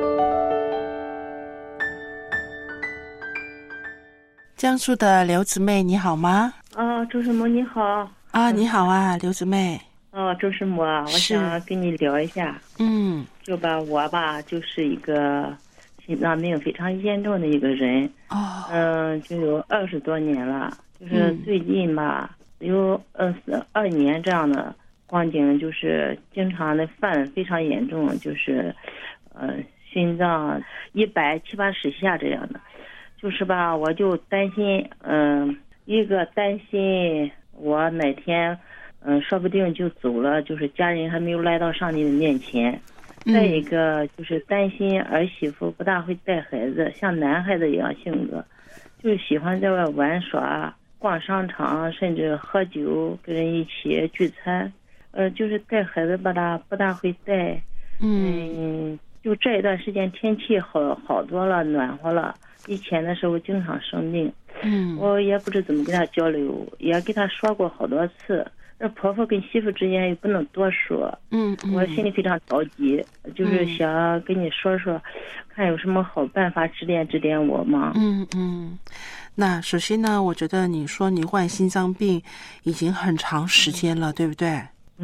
B: 江苏的刘姊妹，你好吗？
I: 周师母你好。
B: 你好啊，刘姊妹。
I: 周师母啊，我想跟你聊一下。就我就是一个心脏病非常严重的一个人。就有20多年了，就是最近有2年这样的光景，就是经常的犯非常严重，就是心脏170-180下这样的。就是我就担心，一个担心我哪天说不定就走了，就是家人还没有来到上帝的面前。再一个就是担心儿媳妇不大会带孩子，像男孩子一样性格，就是喜欢在外玩耍、逛商场，甚至喝酒，跟人一起聚餐。就是带孩子不大会带。就这一段时间天气好多了，暖和了。以前的时候经常生病。我也不知怎么跟他交流，也跟他说过好多次。那婆婆跟媳妇之间也不能多说。我心里非常着急，就是想跟你说说，看有什么好办法指点我吗？
B: 那首先呢，我觉得你说你患心脏病已经很长时间了，对不对？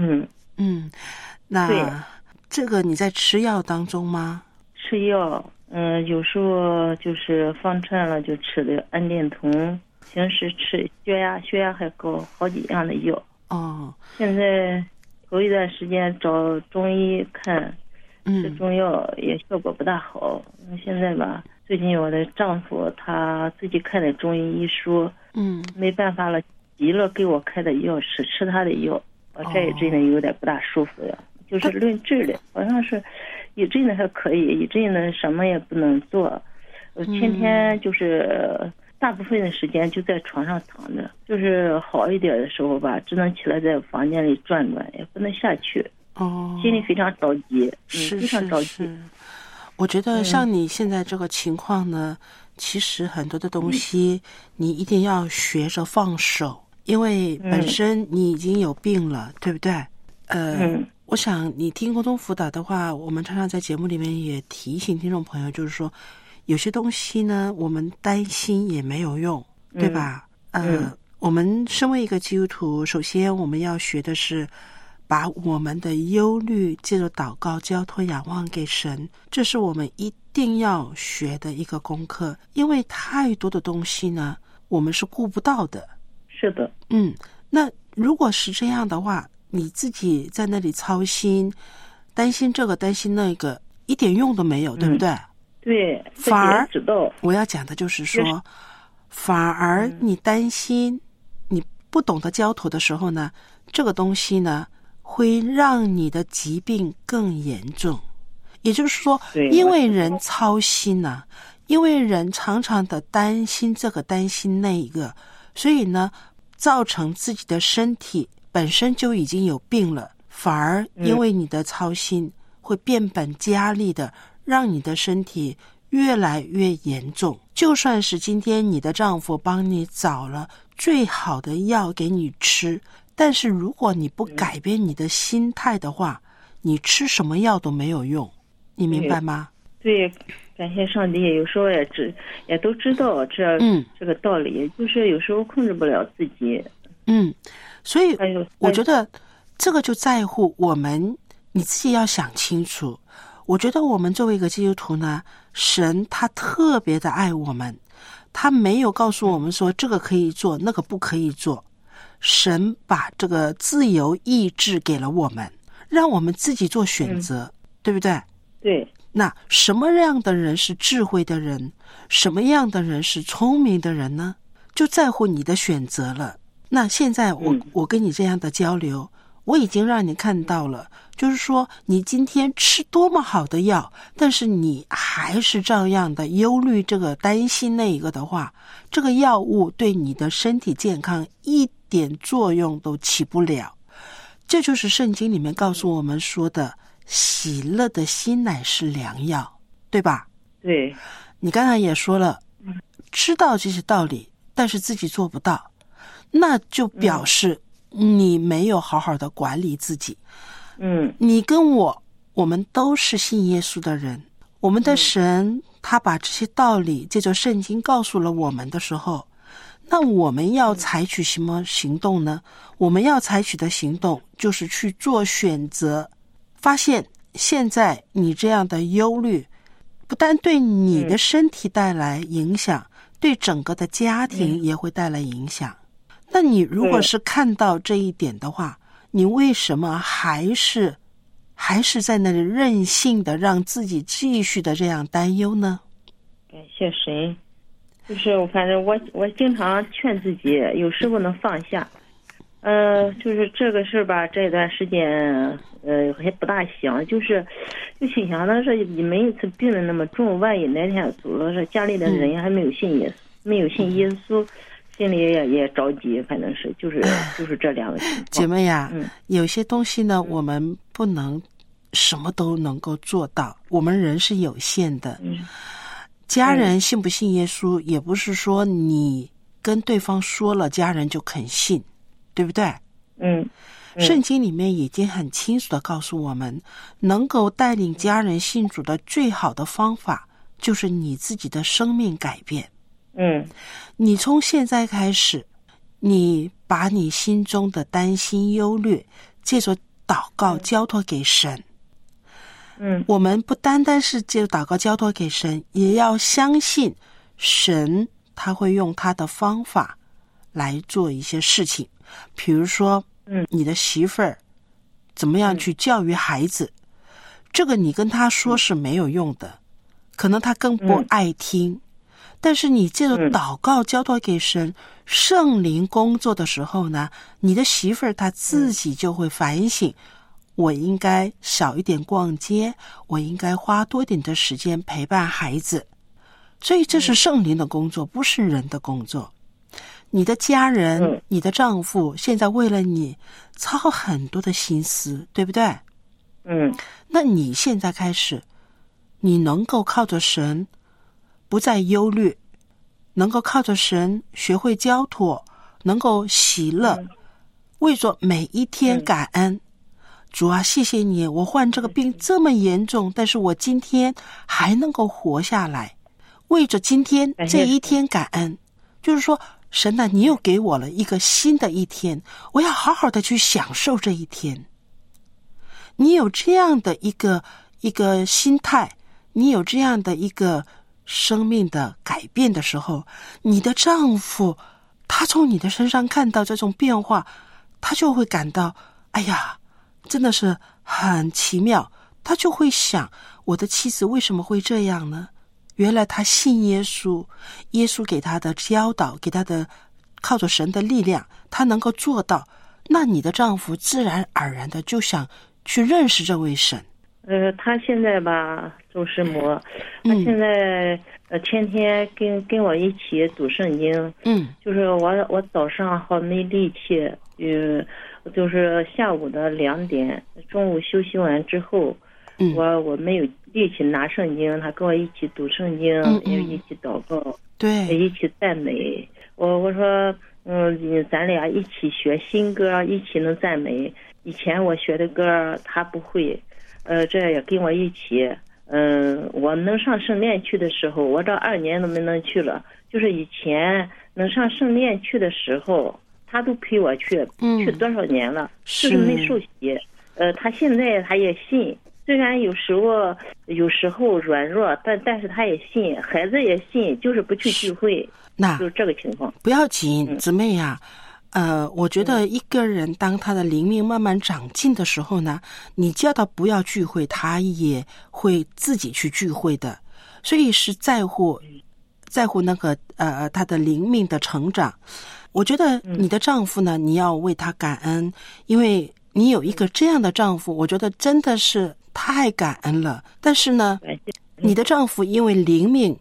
B: 那这个你在吃药当中吗？
I: 吃药，有时候就是放串了就吃的安定酮，平时吃血压还高，好几样的药。现在头一段时间找中医看，吃中药也效果不大好。现在最近我的丈夫他自己看的中医医书，没办法了，急了给我开的药吃他的药，我这一阵子有点不大舒服呀。就是论治的，好像是一阵子还可以，一阵子什么也不能做，天天就是大部分的时间就在床上躺着，就是好一点的时候只能起来在房间里转转，也不能下去。心里非常着急。非常着急。
B: 我觉得像你现在这个情况呢，其实很多的东西你一定要学着放手，因为本身你已经有病了，对不对？我想你听沟通辅导的话，我们常常在节目里面也提醒听众朋友，就是说有些东西呢我们担心也没有用，对吧？我们身为一个基督徒，首先我们要学的是把我们的忧虑借着祷告交托仰望给神，这是我们一定要学的一个功课，因为太多的东西呢我们是顾不到的。
I: 是的。
B: 那如果是这样的话，你自己在那里操心担心这个担心那个，一点用都没有，对不对？
I: 对。
B: 反而我要讲的就是说，反而你担心你不懂得交托的时候呢，这个东西呢会让你的疾病更严重。也就是说，因为人操心呢，因为人常常的担心这个担心那一个，所以呢造成自己的身体本身就已经有病了，反而因为你的操心会变本加厉的让你的身体越来越严重。就算是今天你的丈夫帮你找了最好的药给你吃，但是如果你不改变你的心态的话，你吃什么药都没有用，你明白吗？
I: 对，感谢上帝，有时候也都知道这个道理，就是有时候控制不了自己。
B: 所以我觉得这个就在乎我们，你自己要想清楚。我觉得我们作为一个基督徒呢，神他特别的爱我们，他没有告诉我们说这个可以做那个不可以做，神把这个自由意志给了我们，让我们自己做选择，对不对？
I: 对。
B: 那什么样的人是智慧的人，什么样的人是聪明的人呢？就在乎你的选择了。那现在我跟你这样的交流，我已经让你看到了，就是说你今天吃多么好的药，但是你还是照样的忧虑这个担心那一个的话，这个药物对你的身体健康一点作用都起不了。 这就是圣经里面告诉我们说的，喜乐的心乃是良药，对吧？
I: 对。
B: 你刚才也说了，知道这些道理，但是自己做不到，那就表示你没有好好的管理自己。你跟我们都是信耶稣的人，我们的神他把这些道理借着圣经告诉了我们的时候，那我们要采取什么行动呢？我们要采取的行动就是去做选择。发现现在你这样的忧虑不但对你的身体带来影响，对整个的家庭也会带来影响。那你如果是看到这一点的话，你为什么还是在那里任性的让自己继续的这样担忧呢？
I: 感谢神，就是反正我经常劝自己，有时候能放下。就是这个事吧，这段时间还不大想，就心想的是你每一次病的那么重，万一哪天走了，是家里的人还没有信耶稣，心里也着急，反正是就是这两个情况。
B: 姐妹呀，有些东西呢，我们不能什么都能够做到，我们人是有限的。家人信不信耶稣，也不是说你跟对方说了，家人就肯信，对不对？圣经里面已经很清楚的告诉我们，能够带领家人信主的最好的方法，就是你自己的生命改变。你从现在开始，你把你心中的担心忧虑借着祷告交托给神。我们不单单是借着祷告交托给神，也要相信神他会用他的方法来做一些事情。比如说你的媳妇儿怎么样去教育孩子，这个你跟他说是没有用的，可能他更不爱听。但是你借着祷告交托给神，圣灵工作的时候呢，你的媳妇儿她自己就会反省，我应该少一点逛街，我应该花多点的时间陪伴孩子。所以这是圣灵的工作，不是人的工作。你的家人，你的丈夫现在为了你操很多的心思，对不对？那你现在开始，你能够靠着神不再忧虑，能够靠着神学会交托，能够喜乐，为着每一天感恩。主啊，谢谢你，我患这个病这么严重，但是我今天还能够活下来，为着今天这一天感恩。就是说，神啊，你又给我了一个新的一天，我要好好的去享受这一天。你有这样的一个心态，你有这样的一个生命的改变的时候，你的丈夫他从你的身上看到这种变化，他就会感到，哎呀，真的是很奇妙。他就会想，我的妻子为什么会这样呢？原来他信耶稣，耶稣给他的教导，给他的靠着神的力量，他能够做到。那你的丈夫自然而然的就想去认识这位神。
I: 他现在吧，周师母，他现在天天跟我一起读圣经。就是我早上好没力气，就是下午的2点，中午休息完之后，我没有力气拿圣经，他跟我一起读圣经，也一起祷告，
B: 对，
I: 一起赞美。我说，咱俩一起学新歌，一起能赞美。以前我学的歌他不会，这也跟我一起。我能上圣殿去的时候，我这2年都没能去了。就是以前能上圣殿去的时候，他都陪我去，去多少年了，就是没受洗。他现在他也信。虽然有时候软弱，但是他也信，孩子也信，就是不去聚会，就是这个情况。
B: 不要紧，姊妹呀，我觉得一个人当他的灵命慢慢长进的时候呢，你叫他不要聚会，他也会自己去聚会的。所以是在乎那个他的灵命的成长。我觉得你的丈夫呢，你要为他感恩，因为你有一个这样的丈夫，我觉得真的是太感恩了。但是呢，你的丈夫因为灵命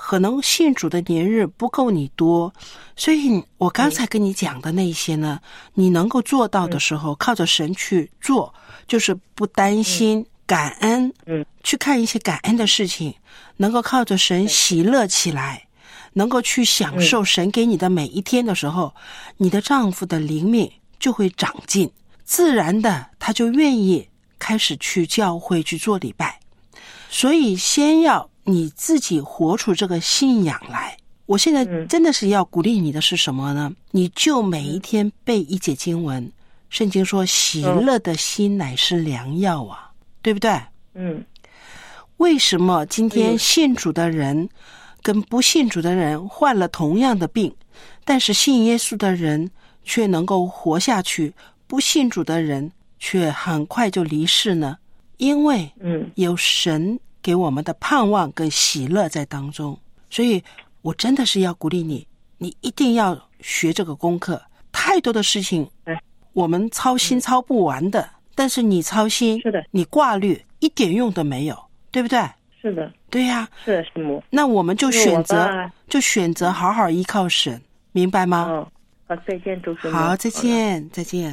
B: 可能信主的年日不够你多，所以我刚才跟你讲的那些呢，你能够做到的时候，靠着神去做，就是不担心，感恩，去看一些感恩的事情，能够靠着神喜乐起来，能够去享受神给你的每一天的时候，你的丈夫的灵命就会长进，自然的他就愿意开始去教会去做礼拜。所以先要你自己活出这个信仰来。我现在真的是要鼓励你的是什么呢？你就每一天背一节经文，圣经说喜乐的心乃是良药啊，对不对？为什么今天信主的人跟不信主的人患了同样的病，但是信耶稣的人却能够活下去，不信主的人却很快就离世呢？因为有神给我们的盼望跟喜乐在当中。所以我真的是要鼓励你，你一定要学这个功课。太多的事情我们操心操不完的，但是你操心，
I: 是的，
B: 你挂虑一点用都没有，对不对？
I: 是的，
B: 对呀，
I: 是的，师母。
B: 那我们就选择好好依靠神，明白吗？
I: 好，再见，周师母。
B: 好，再见，再见。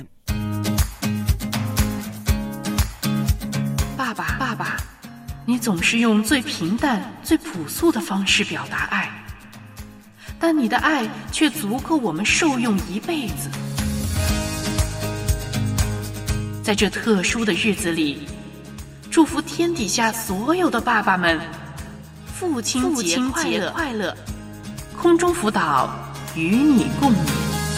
J: 爸爸，你总是用最平淡、最朴素的方式表达爱，但你的爱却足够我们受用一辈子。在这特殊的日子里，祝福天底下所有的爸爸们，父亲节快乐！空中辅导与你共勉。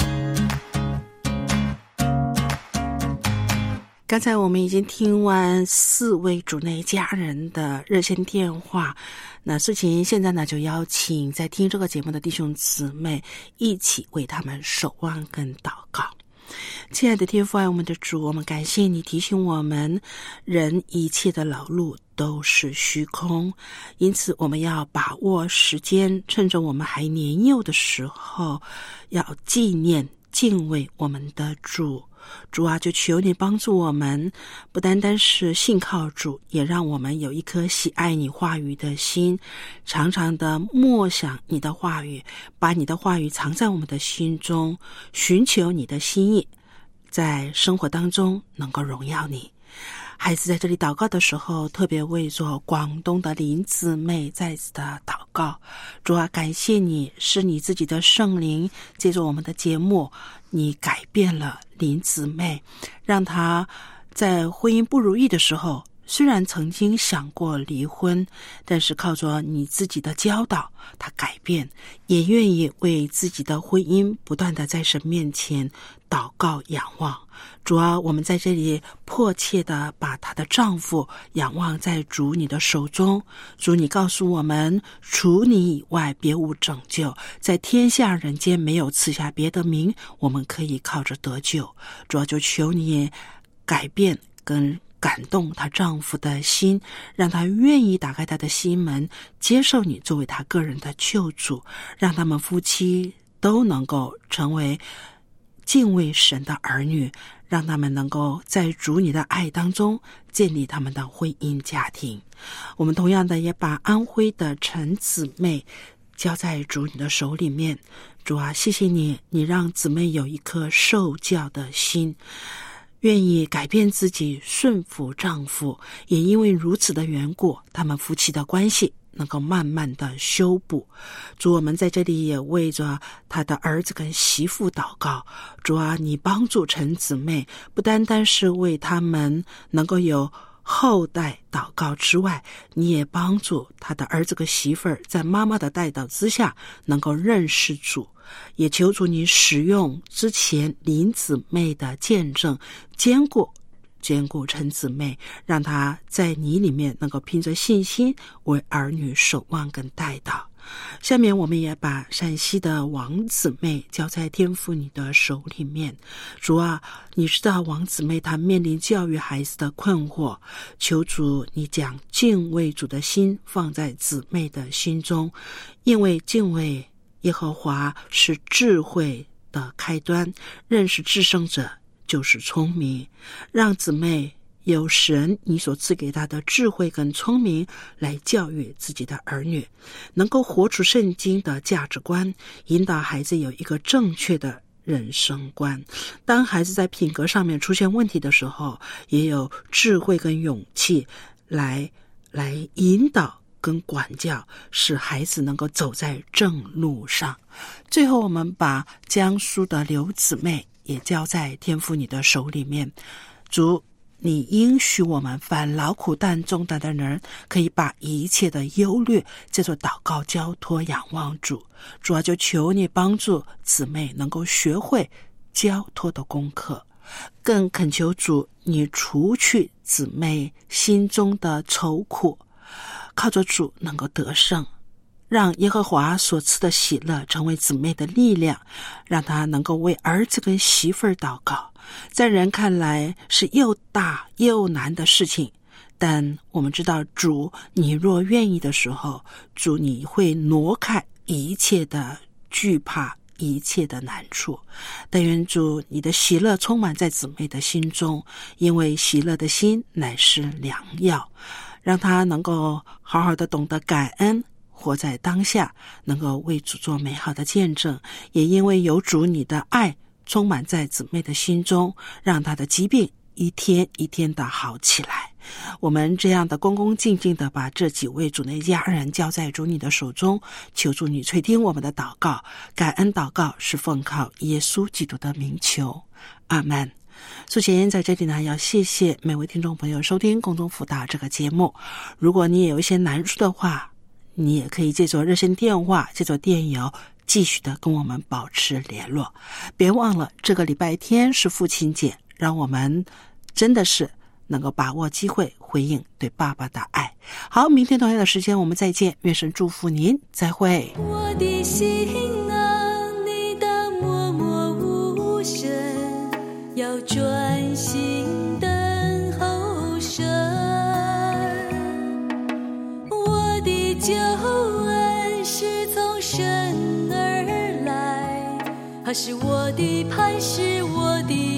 B: 刚才我们已经听完4位主内家人的热线电话，那事情现在呢，就邀请在听这个节目的弟兄姊妹一起为他们守望跟祷告。亲爱的天父爱我们的主，我们感谢你提醒我们，人一切的劳碌都是虚空，因此我们要把握时间，趁着我们还年幼的时候，要纪念敬畏我们的主。主啊，就求你帮助我们，不单单是信靠主，也让我们有一颗喜爱你话语的心，常常的默想你的话语，把你的话语藏在我们的心中，寻求你的心意，在生活当中能够荣耀你。孩子在这里祷告的时候，特别为做广东的林姊妹再次的祷告。主啊，感谢你，是你自己的圣灵借着我们的节目，你改变了林姊妹，让她在婚姻不如意的时候，虽然曾经想过离婚，但是靠着你自己的教导，她改变，也愿意为自己的婚姻不断的在神面前祷告仰望。主啊，我们在这里迫切的把她的丈夫仰望在主你的手中。主，你告诉我们，除你以外别无拯救，在天下人间没有赐下别的名，我们可以靠着得救。主啊，就求你改变跟感动她丈夫的心，让他愿意打开他的心门，接受你作为他个人的救主，让他们夫妻都能够成为敬畏神的儿女，让他们能够在主你的爱当中建立他们的婚姻家庭。我们同样的也把安徽的陈姊妹交在主你的手里面。主啊，谢谢你，你让姊妹有一颗受教的心，愿意改变自己，顺服丈夫，也因为如此的缘故，他们夫妻的关系能够慢慢的修补。主，我们在这里也为着他的儿子跟媳妇祷告。主啊，你帮助陈姊妹，不单单是为他们能够有后代祷告之外，你也帮助他的儿子跟媳妇儿在妈妈的带导之下能够认识主。也求主你使用之前林姊妹的见证，坚固陈姊妹，让她在你里面能够凭着信心为儿女守望跟带导。下面我们也把陕西的王姊妹交在天父你的手里面。主啊，你知道王姊妹她面临教育孩子的困惑，求主你将敬畏主的心放在姊妹的心中，因为敬畏耶和华是智慧的开端，认识至圣者就是聪明。让姊妹有神你所赐给他的智慧跟聪明来教育自己的儿女，能够活出圣经的价值观，引导孩子有一个正确的人生观。当孩子在品格上面出现问题的时候，也有智慧跟勇气来引导跟管教，使孩子能够走在正路上。最后我们把江苏的刘姊妹也交在天父你的手里面。主，你应许我们凡劳苦担重担的人，可以把一切的忧虑借作祷告交托仰望主。主啊，就求你帮助姊妹能够学会交托的功课，更恳求主你除去姊妹心中的愁苦，靠着主能够得胜，让耶和华所赐的喜乐成为姊妹的力量，让她能够为儿子跟媳妇儿祷告。在人看来是又大又难的事情，但我们知道主你若愿意的时候，主你会挪开一切的惧怕，一切的难处。但愿主你的喜乐充满在姊妹的心中，因为喜乐的心乃是良药，让她能够好好的懂得感恩，活在当下，能够为主做美好的见证。也因为有主你的爱充满在姊妹的心中，让她的疾病一天一天的好起来。我们这样的恭恭敬敬的把这几位主内家人交在主你的手中，求主你垂听我们的祷告，感恩祷告是奉靠耶稣基督的名求，阿们。苏贤在这里呢，要谢谢每位听众朋友收听空中辅导这个节目。如果你也有一些难处的话，你也可以借助热线电话，借助电邮继续的跟我们保持联络。别忘了这个礼拜天是父亲节，让我们真的是能够把握机会回应对爸爸的爱。好，明天同样的时间我们再见，愿神祝福您，再会。
F: 我的心啊，你的默默无声，要专心等候神。我的救恩是从神而来，他是我的磐石，我的